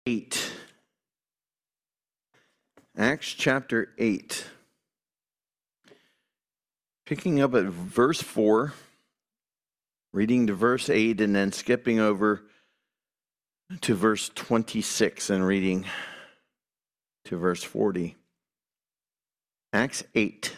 8. Acts chapter 8. Picking up at verse 4, reading to verse 8, and then skipping over to verse 26 and reading to verse 40. Acts 8.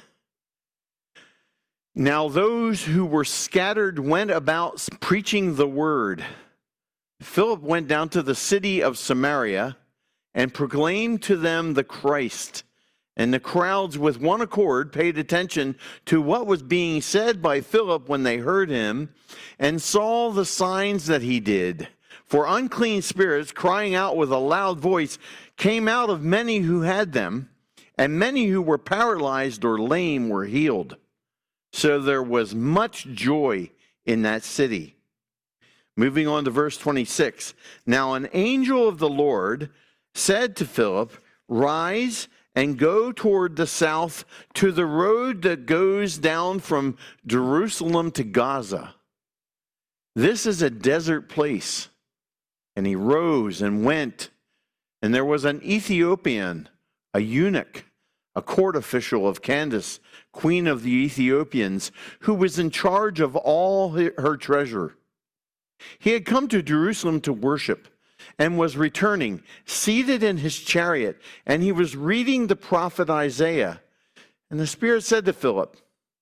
Now those who were scattered went about preaching the word. Philip went down to the city of Samaria and proclaimed to them the Christ. And the crowds with one accord paid attention to what was being said by Philip when they heard him and saw the signs that he did. For unclean spirits, crying out with a loud voice, came out of many who had them, and many who were paralyzed or lame were healed. So there was much joy in that city. Moving on to verse 26. Now an angel of the Lord said to Philip, "Rise and go toward the south to the road that goes down from Jerusalem to Gaza. This is a desert place." And he rose and went. And there was an Ethiopian, a eunuch, a court official of Candace, queen of the Ethiopians, who was in charge of all her treasure. He had come to Jerusalem to worship and was returning, seated in his chariot, and he was reading the prophet Isaiah. And the Spirit said to Philip,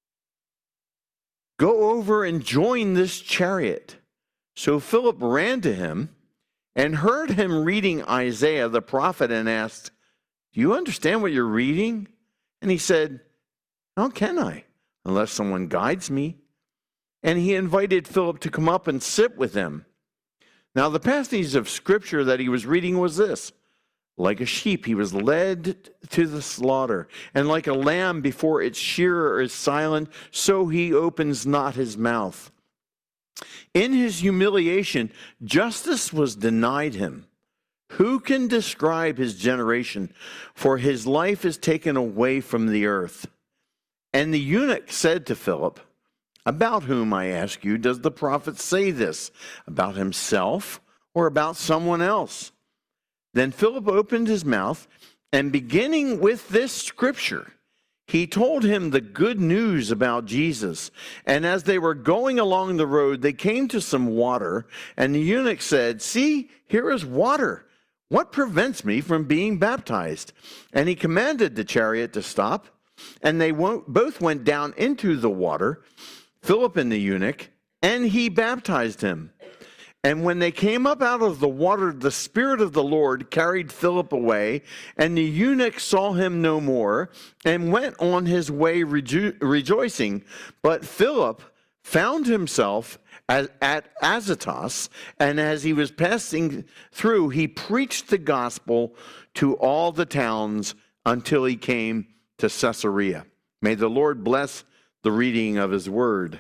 "Go over and join this chariot." So Philip ran to him and heard him reading Isaiah the prophet and asked, "Do you understand what you're reading?" And he said, "How can I, unless someone guides me?" And he invited Philip to come up and sit with him. Now the passage of scripture that he was reading was this: like a sheep he was led to the slaughter, and like a lamb before its shearer is silent, so he opens not his mouth. In his humiliation, justice was denied him. Who can describe his generation? For his life is taken away from the earth. And the eunuch said to Philip, "About whom, I ask you, does the prophet say this? About himself or about someone else?" Then Philip opened his mouth, and beginning with this scripture, he told him the good news about Jesus. And as they were going along the road, they came to some water, and the eunuch said, "See, here is water. What prevents me from being baptized?" And he commanded the chariot to stop, and they both went down into the water, Philip and the eunuch, and he baptized him. And when they came up out of the water, the Spirit of the Lord carried Philip away, and the eunuch saw him no more, and went on his way rejoicing. But Philip found himself at Azotus, and as he was passing through, he preached the gospel to all the towns until he came to Caesarea. May the Lord bless the reading of his word.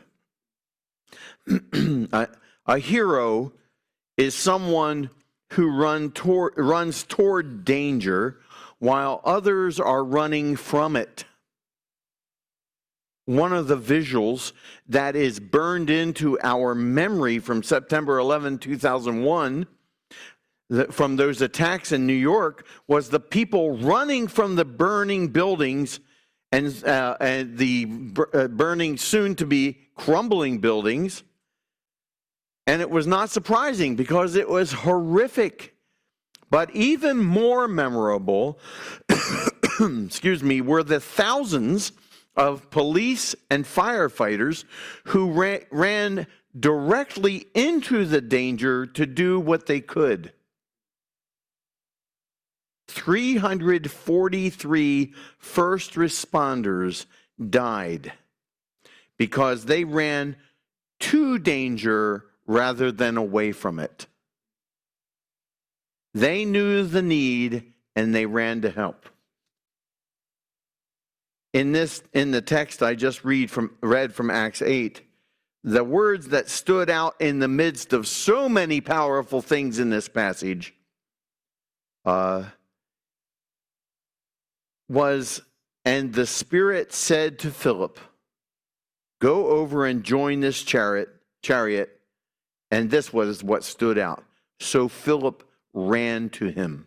A hero is someone who runs toward danger while others are running from it. One of the visuals that is burned into our memory from September 11, 2001, from those attacks in New York, was the people running from the burning buildings and the burning, soon-to-be crumbling buildings. And it was not surprising because it was horrific. But even more memorable, were the thousands of police and firefighters who ran directly into the danger to do what they could. 343 first responders died because they ran to danger rather than away from it. They knew the need and they ran to help. In the text I just read from Acts 8, the words that stood out in the midst of so many powerful things in this passage was, "And the Spirit said to Philip, go over and join this chariot." And this was what stood out. So Philip ran to him.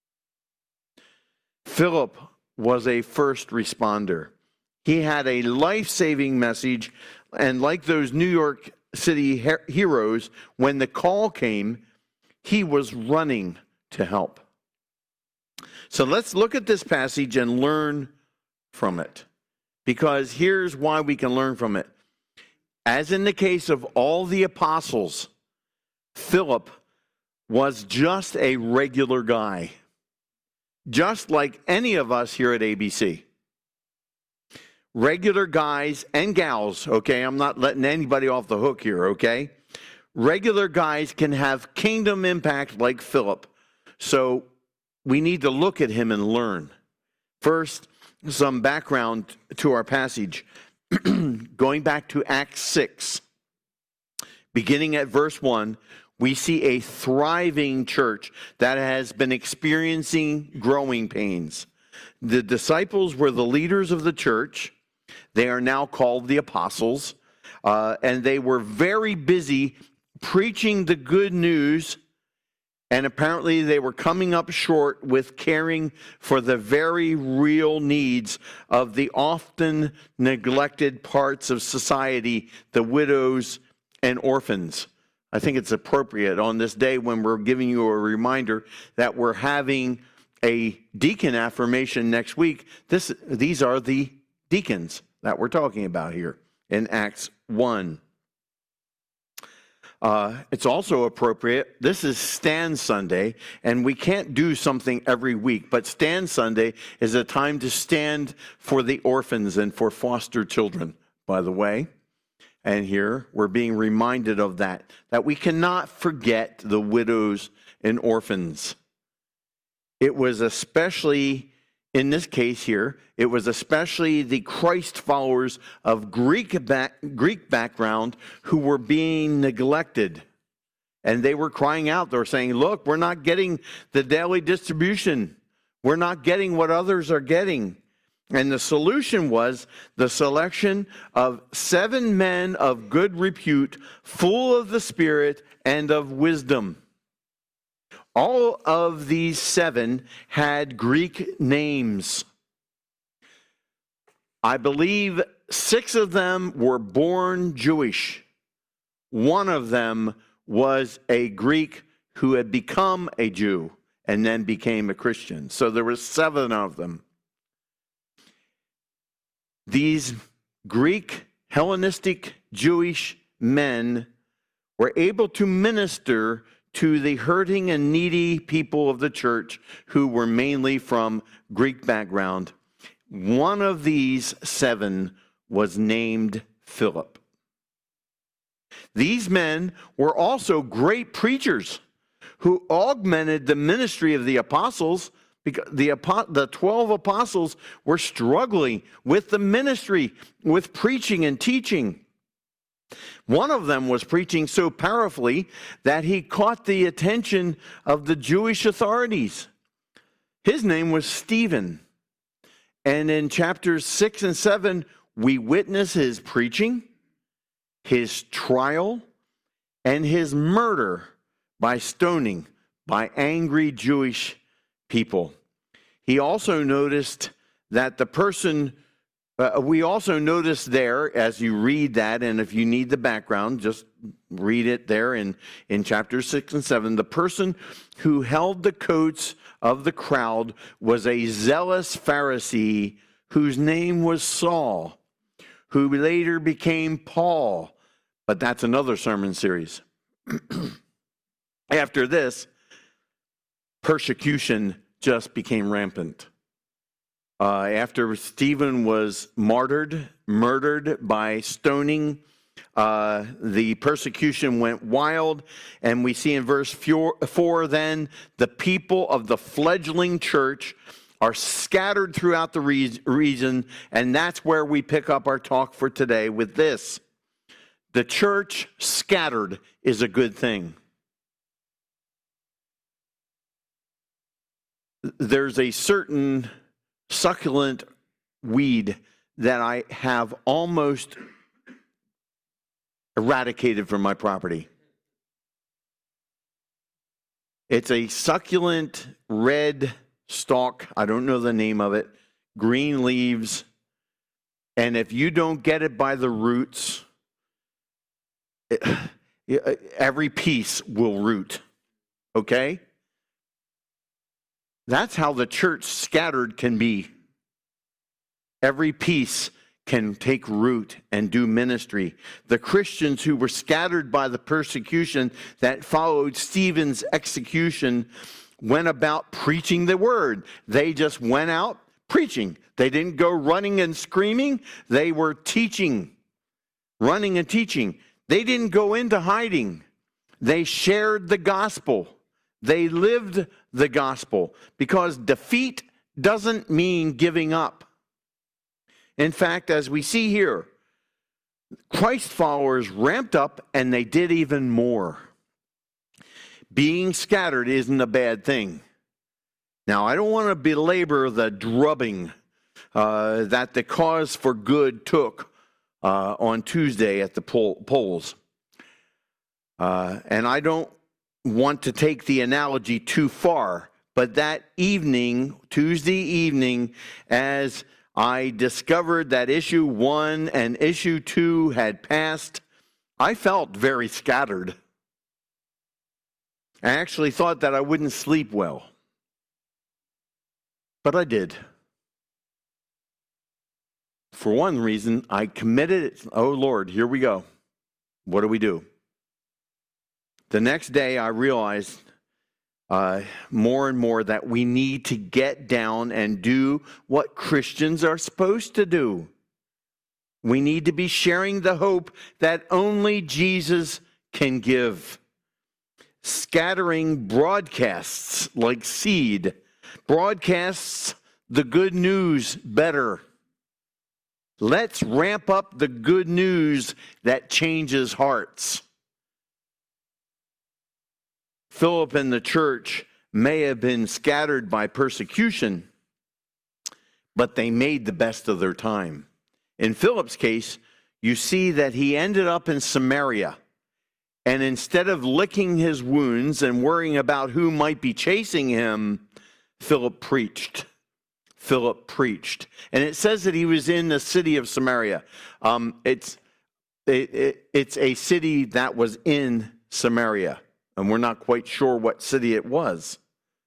Philip was a first responder. He had a life-saving message, and like those New York City heroes, when the call came, he was running to help. So let's look at this passage and learn from it, because here's why we can learn from it. As in the case of all the apostles, Philip was just a regular guy, just like any of us here at ABC. Regular guys and gals, okay? I'm not letting anybody off the hook here, okay? Regular guys can have kingdom impact like Philip. So we need to look at him and learn. First, some background to our passage. Going back to Acts 6, beginning at verse 1, we see a thriving church that has been experiencing growing pains. The disciples were the leaders of the church. They are now called the apostles, and they were very busy preaching the good news, and apparently they were coming up short with caring for the very real needs of the often neglected parts of society, the widows and orphans. I think it's appropriate on this day when we're giving you a reminder that we're having a deacon affirmation next week. These are the deacons that we're talking about here in Acts 1. It's also appropriate. This is Stand Sunday, and we can't do something every week, but Stand Sunday is a time to stand for the orphans and for foster children, by the way. And here we're being reminded of that we cannot forget the widows and orphans. It was especially, in this case here, it was especially the Christ followers of Greek background who were being neglected. And they were crying out. They were saying, look, we're not getting the daily distribution. We're not getting what others are getting. And the solution was the selection of 7 men of good repute, full of the Spirit and of wisdom. All of these 7 had Greek names. I believe 6 of them were born Jewish. 1 of them was a Greek who had become a Jew and then became a Christian. So there were 7 of them. These Greek, Hellenistic, Jewish men were able to minister to the hurting and needy people of the church who were mainly from Greek background. One of these 7 was named Philip. These men were also great preachers who augmented the ministry of the apostles, because the 12 apostles were struggling with the ministry, with preaching and teaching. One of them was preaching so powerfully that he caught the attention of the Jewish authorities. His name was Stephen. And in chapters 6 and 7, we witness his preaching, his trial, and his murder by stoning by angry Jewish people. He also noticed that the person, we also noticed there, as you read that, and if you need the background, just read it there in chapters 6 and 7. The person who held the coats of the crowd was a zealous Pharisee whose name was Saul, who later became Paul. But that's another sermon series. After this, persecution just became rampant. After Stephen was murdered by stoning, the persecution went wild, and we see in verse 4 then, the people of the fledgling church are scattered throughout the region, and that's where we pick up our talk for today with this. The church scattered is a good thing. There's a certain succulent weed that I have almost eradicated from my property. It's a succulent red stalk. I don't know the name of it. Green leaves. And if you don't get it by the roots, every piece will root. Okay? That's how the church scattered can be. Every piece can take root and do ministry. The Christians who were scattered by the persecution that followed Stephen's execution went about preaching the word. They just went out preaching. They didn't go running and screaming. They were teaching, running and teaching. They didn't go into hiding. They shared the gospel. They lived the gospel, because defeat doesn't mean giving up. In fact, as we see here, Christ followers ramped up and they did even more. Being scattered isn't a bad thing. Now, I don't want to belabor the drubbing that the Cause for Good took on Tuesday at the polls. And I don't want to take the analogy too far, but that evening, Tuesday evening, as I discovered that issue 1 and issue 2 had passed, I felt very scattered. I actually thought that I wouldn't sleep well. But I did. For one reason, I committed it. Oh Lord, here we go. What do we do? The next day I realized more and more that we need to get down and do what Christians are supposed to do. We need to be sharing the hope that only Jesus can give. Scattering broadcasts like seed broadcasts the good news better. Let's ramp up the good news that changes hearts. Philip and the church may have been scattered by persecution, but they made the best of their time. In Philip's case, you see that he ended up in Samaria, and instead of licking his wounds and worrying about who might be chasing him, Philip preached. Philip preached. And it says that he was in the city of Samaria. It's a city that was in Samaria. And we're not quite sure what city it was.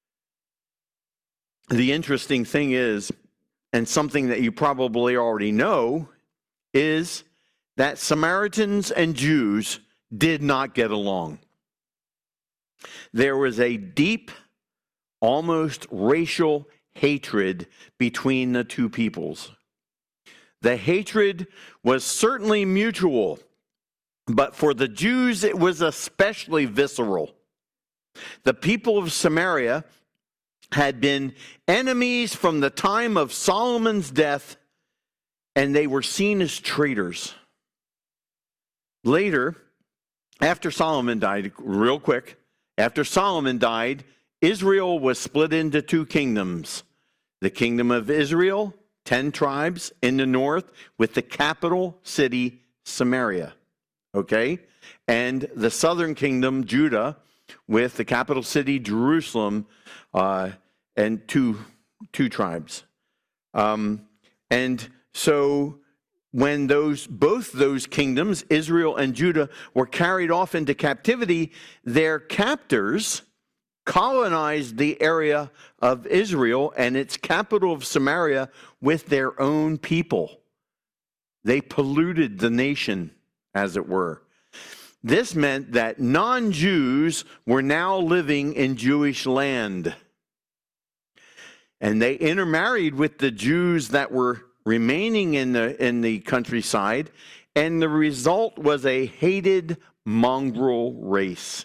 The interesting thing is, and something that you probably already know, is that Samaritans and Jews did not get along. There was a deep, almost racial hatred between the two peoples. The hatred was certainly mutual, but for the Jews, it was especially visceral. The people of Samaria had been enemies from the time of Solomon's death, and they were seen as traitors. Later, after Solomon died, real quick, after Solomon died, Israel was split into 2 kingdoms. The kingdom of Israel, 10 tribes in the north, with the capital city, Samaria. Okay? And the southern kingdom, Judah, with the capital city, Jerusalem, and two tribes. And so when both those kingdoms, Israel and Judah, were carried off into captivity, their captors colonized the area of Israel and its capital of Samaria with their own people. They polluted the nation, as it were. This meant that non-Jews were now living in Jewish land. And they intermarried with the Jews that were remaining in the countryside, and the result was a hated mongrel race.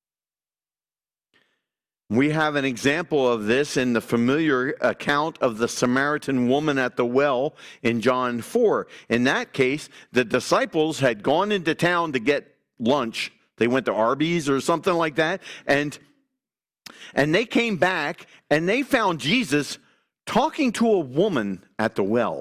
We have an example of this in the familiar account of the Samaritan woman at the well in John 4. In that case, the disciples had gone into town to get lunch. They went to Arby's or something like that, and they came back and they found Jesus talking to a woman at the well.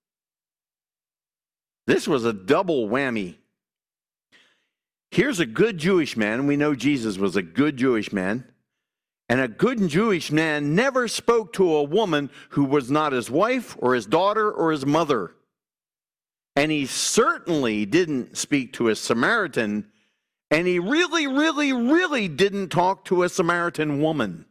This was a double whammy. Here's a good Jewish man, and we know Jesus was a good Jewish man, And a good Jewish man never spoke to a woman who was not his wife or his daughter or his mother. And he certainly didn't speak to a Samaritan, and he really, really, really didn't talk to a Samaritan woman.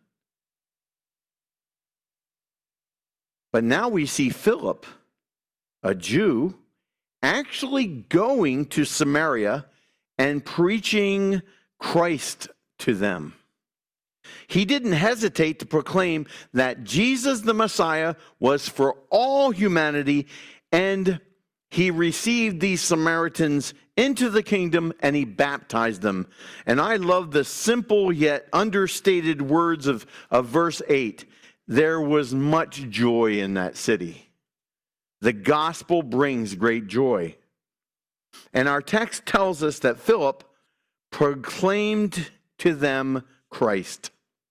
But now we see Philip, a Jew, actually going to Samaria and preaching Christ to them. He didn't hesitate to proclaim that Jesus the Messiah was for all humanity, and he received these Samaritans into the kingdom and he baptized them. And I love the simple yet understated words of verse 8. There was much joy in that city. The gospel brings great joy. And our text tells us that Philip proclaimed to them Christ.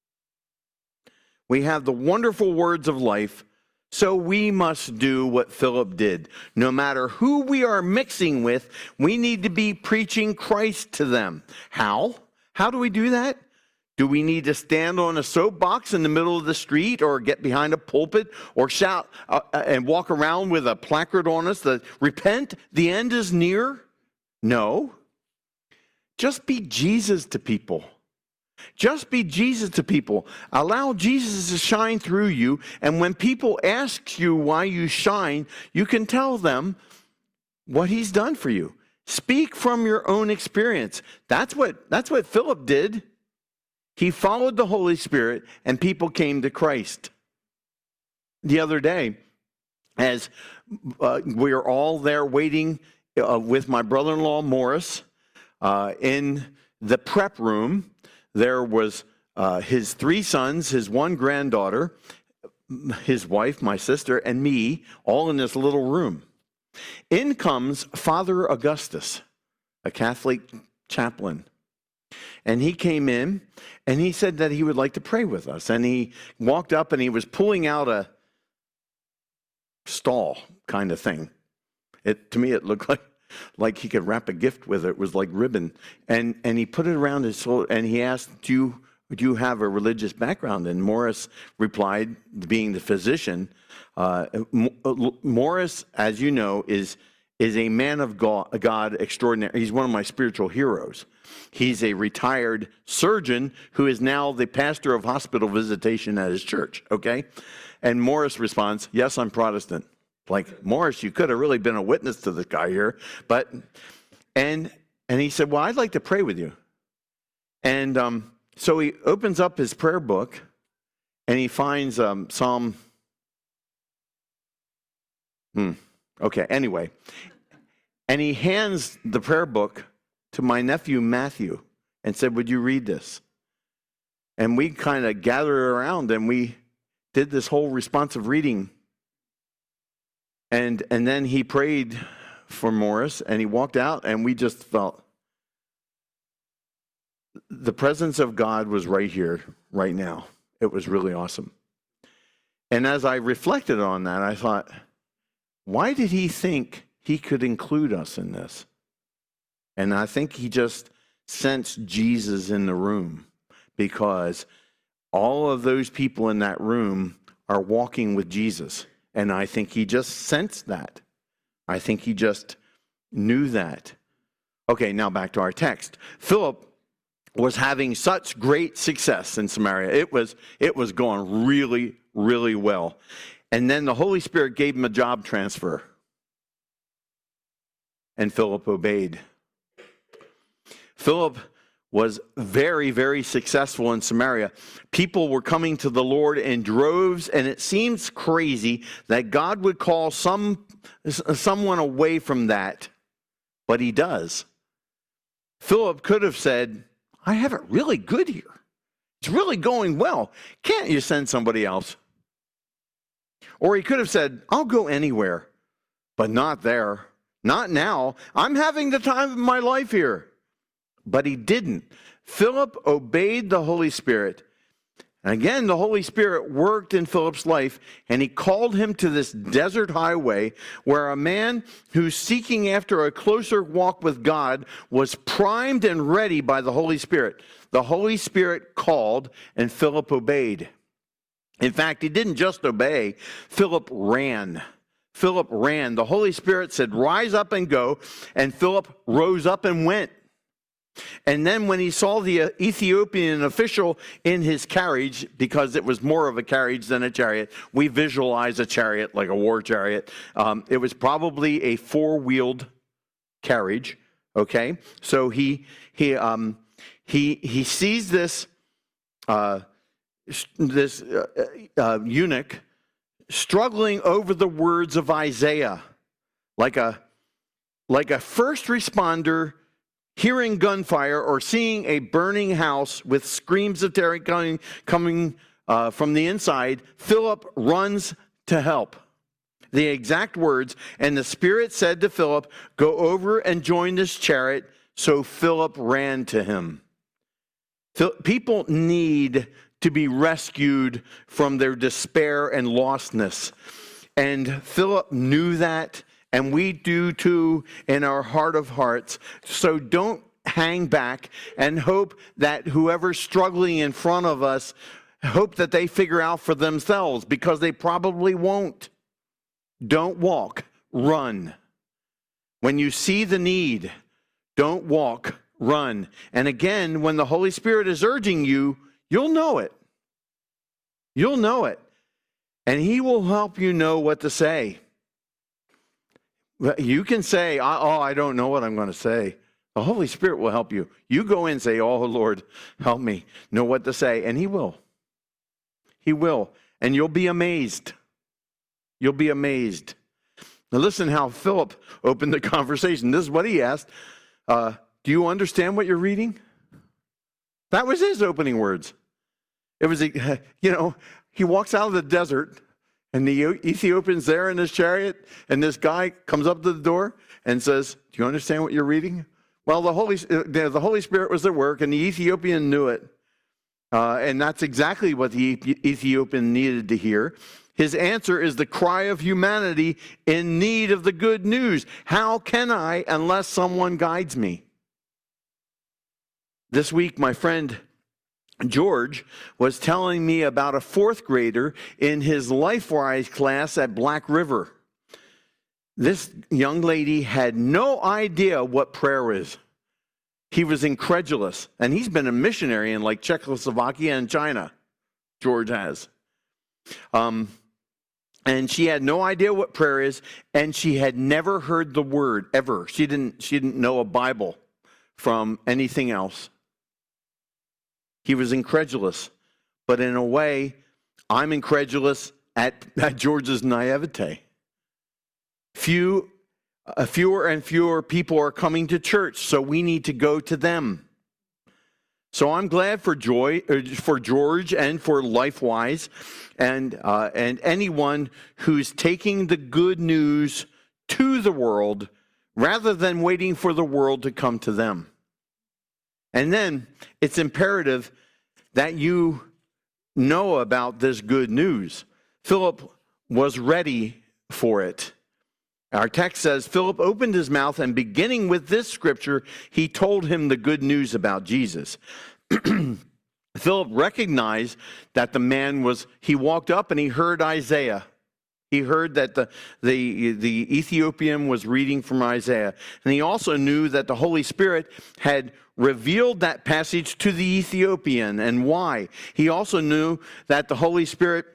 We have the wonderful words of life, so we must do what Philip did. No matter who we are mixing with, we need to be preaching Christ to them. How? How do we do that? Do we need to stand on a soapbox in the middle of the street, or get behind a pulpit, or shout and walk around with a placard on us that repent, the end is near? No. Just be Jesus to people. Just be Jesus to people. Allow Jesus to shine through you. And when people ask you why you shine, you can tell them what he's done for you. Speak from your own experience. That's what Philip did. He followed the Holy Spirit and people came to Christ. The other day, as we were all there waiting with my brother-in-law, Morris, in the prep room, there was his 3 sons, his 1 granddaughter, his wife, my sister, and me, all in this little room. In comes Father Augustus, a Catholic chaplain. And he came in, and he said that he would like to pray with us. And he walked up, and he was pulling out a stall kind of thing. To me, it looked like he could wrap a gift with it. It was like ribbon. And he put it around his soul, and he asked, do you have a religious background? And Morris replied, being the physician, Morris, as you know, is a man of God extraordinary. He's one of my spiritual heroes. He's a retired surgeon who is now the pastor of hospital visitation at his church, okay? And Morris responds, yes, I'm Protestant. Like, Morris, you could have really been a witness to this guy here. And he said, well, I'd like to pray with you. And so he opens up his prayer book, and he finds Psalm. Okay, anyway. And he hands the prayer book to my nephew, Matthew, and said, would you read this? And we kind of gathered around, and we did this whole responsive reading. And then he prayed for Morris, and he walked out, and we just felt the presence of God was right here, right now. It was really awesome. And as I reflected on that, I thought, why did he think he could include us in this? And I think he just sensed Jesus in the room, because all of those people in that room are walking with Jesus. And I think he just sensed that. I think he just knew that. Okay, now back to our text. Philip was having such great success in Samaria. It was going really, really well. And then the Holy Spirit gave him a job transfer. And Philip obeyed. Philip was very, very successful in Samaria. People were coming to the Lord in droves, and it seems crazy that God would call someone away from that, but he does. Philip could have said, I have it really good here. It's really going well. Can't you send somebody else? Or he could have said, I'll go anywhere, but not there. Not now. I'm having the time of my life here. But he didn't. Philip obeyed the Holy Spirit. And again, the Holy Spirit worked in Philip's life, and he called him to this desert highway where a man who's seeking after a closer walk with God was primed and ready by the Holy Spirit. The Holy Spirit called, and Philip obeyed. In fact, he didn't just obey, Philip ran. Philip ran. The Holy Spirit said, "Rise up and go," and Philip rose up and went. And then when he saw the Ethiopian official in his carriage, because it was more of a carriage than a chariot, we visualize a chariot like a war chariot. It was probably a four-wheeled carriage. Okay, so he sees this eunuch struggling over the words of Isaiah, like a first responder hearing gunfire or seeing a burning house with screams of terror coming from the inside. Philip runs to help. The exact words, "And the Spirit said to Philip, 'Go over and join this chariot.' So Philip ran to him." People need to be rescued from their despair and lostness. And Philip knew that. And we do too in our heart of hearts. So don't hang back and hope that whoever's struggling in front of us, hope that they figure out for themselves, because they probably won't. Don't walk, run. When you see the need, don't walk, run. And again, when the Holy Spirit is urging you, you'll know it. You'll know it. And he will help you know what to say. You can say, I don't know what I'm going to say. The Holy Spirit will help you. You go in and say, "Oh, Lord, help me know what to say." And he will. He will. And you'll be amazed. You'll be amazed. Now listen how Philip opened the conversation. This is what he asked. Do you understand what you're reading? That was his opening words. It was, he walks out of the desert, and the Ethiopian's there in his chariot, and this guy comes up to the door and says, "Do you understand what you're reading?" Well, the Holy Spirit was at work, and the Ethiopian knew it. And that's exactly what the Ethiopian needed to hear. His answer is the cry of humanity in need of the good news. How can I unless someone guides me? This week, my friend George was telling me about a fourth grader in his LifeWise class at Black River. This young lady had no idea what prayer is. He was incredulous, and he's been a missionary in like Czechoslovakia and China. George has. And she had no idea what prayer is, and she had never heard the word ever. She didn't know a Bible from anything else. He was incredulous, but in a way, I'm incredulous at George's naivete. Fewer and fewer people are coming to church, so we need to go to them. So I'm glad for George and for LifeWise and anyone who's taking the good news to the world rather than waiting for the world to come to them. And then it's imperative that you know about this good news. Philip was ready for it. Our text says, Philip opened his mouth, and beginning with this scripture, he told him the good news about Jesus. Philip recognized that the man he walked up and he heard Isaiah. He heard that the Ethiopian was reading from Isaiah. And he also knew that the Holy Spirit had revealed that passage to the Ethiopian and why. He also knew that the Holy Spirit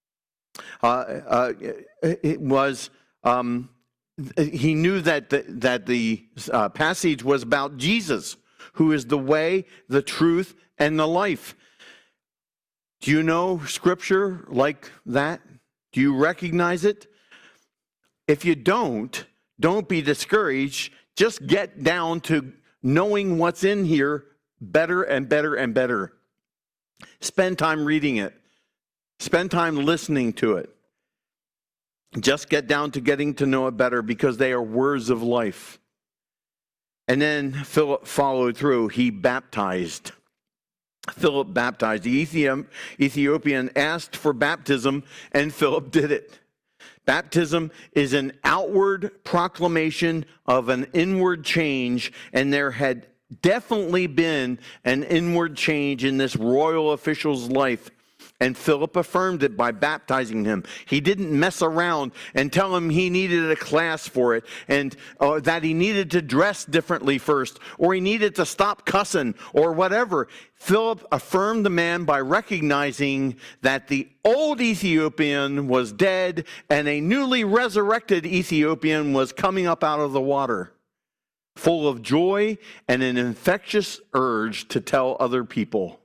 he knew that the passage was about Jesus, who is the way, the truth, and the life. Do you know Scripture like that? Do you recognize it? If you don't be discouraged. Just get down to knowing what's in here better and better and better. Spend time reading it. Spend time listening to it. Just get down to getting to know it better, because they are words of life. And then Philip followed through. He baptized. Philip baptized. The Ethiopian asked for baptism, and Philip did it. Baptism is an outward proclamation of an inward change, and there had definitely been an inward change in this royal official's life. And Philip affirmed it by baptizing him. He didn't mess around and tell him he needed a class for it, and that he needed to dress differently first, or he needed to stop cussing, or whatever. Philip affirmed the man by recognizing that the old Ethiopian was dead and a newly resurrected Ethiopian was coming up out of the water, full of joy and an infectious urge to tell other people.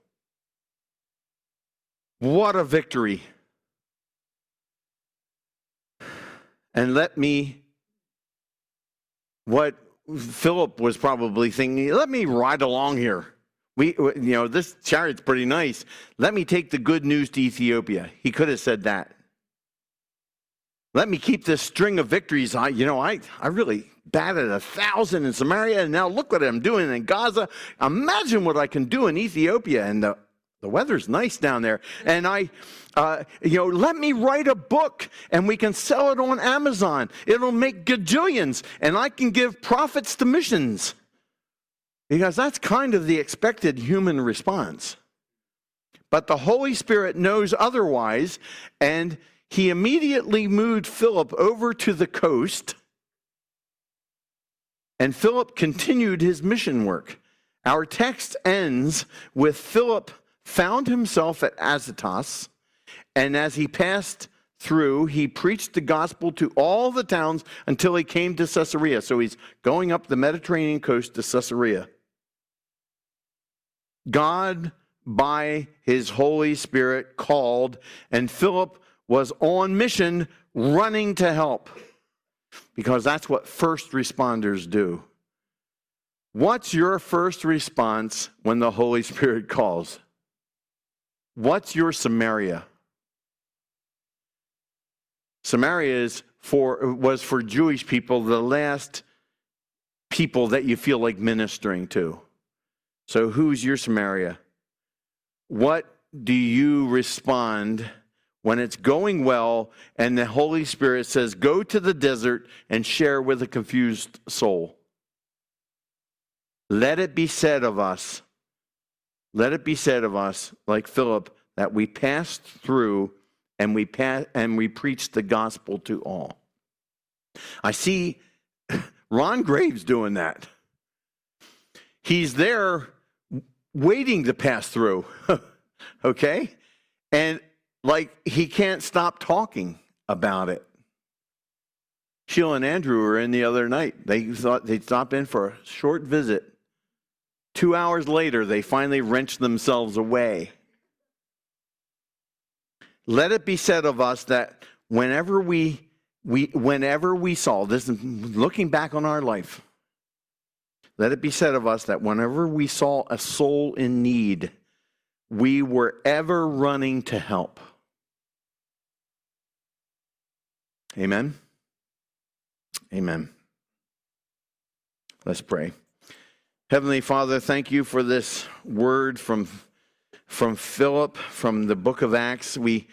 What a victory. And what Philip was probably thinking, let me ride along here. This chariot's pretty nice. Let me take the good news to Ethiopia. He could have said that. Let me keep this string of victories. I really batted 1,000 in Samaria, and now look what I'm doing in Gaza. Imagine what I can do in Ethiopia, and the weather's nice down there. And let me write a book and we can sell it on Amazon. It'll make gajillions and I can give profits to missions. Because that's kind of the expected human response. But the Holy Spirit knows otherwise, and he immediately moved Philip over to the coast, and Philip continued his mission work. Our text ends with Philip found himself at Azotus, and as he passed through, he preached the gospel to all the towns until he came to Caesarea. So he's going up the Mediterranean coast to Caesarea. God, by his Holy Spirit, called, and Philip was on mission, running to help, because that's what first responders do. What's your first response when the Holy Spirit calls? What's your Samaria? Samaria was for Jewish people the last people that you feel like ministering to. So who's your Samaria? What do you respond when it's going well and the Holy Spirit says, go to the desert and share with a confused soul? Let it be said of us, like Philip, that we passed through and we preached the gospel to all. I see Ron Graves doing that. He's there waiting to pass through, okay? And he can't stop talking about it. Sheila and Andrew were in the other night. They thought they'd stop in for a short visit. 2 hours later, they finally wrenched themselves away. Let it be said of us that whenever we saw this, looking back on our life, let it be said of us that whenever we saw a soul in need, we were ever running to help. Amen? Amen. Let's pray. Heavenly Father, thank you for this word from Philip, from the book of Acts. We